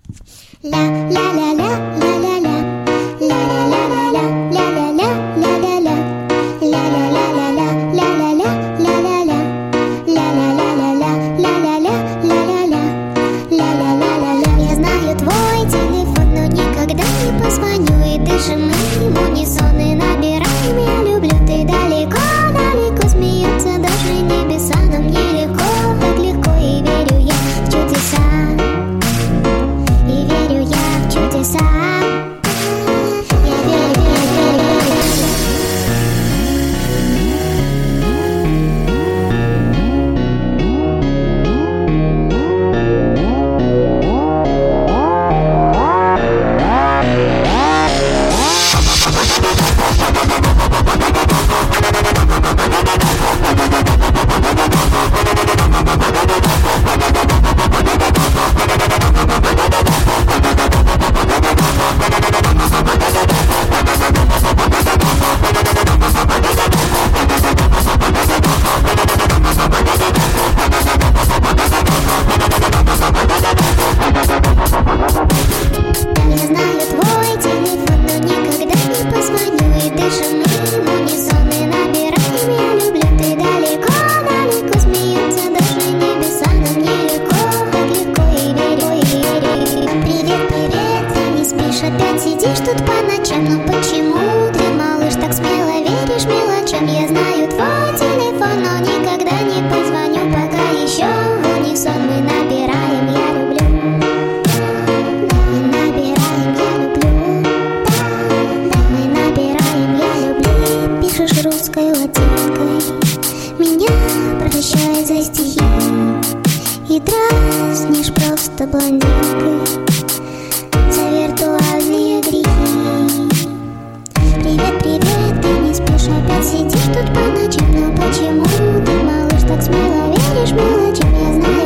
Опять сидишь тут по ночам, но почему ты, малыш, так смело веришь мелочам? Я знаю твой телефон, но никогда не позвоню, пока еще в унисон мы набираем «Я люблю». Мы набираем «Я люблю». Мы набираем «Я люблю». Пишешь русской латинской, меня прощай за стихи, и дразнишь просто блондинкой за виртуальные грехи. Привет, привет, ты не спишь, опять сидишь тут по ночам, но почему ты, малыш, так смело веришь мелочам? Я знаю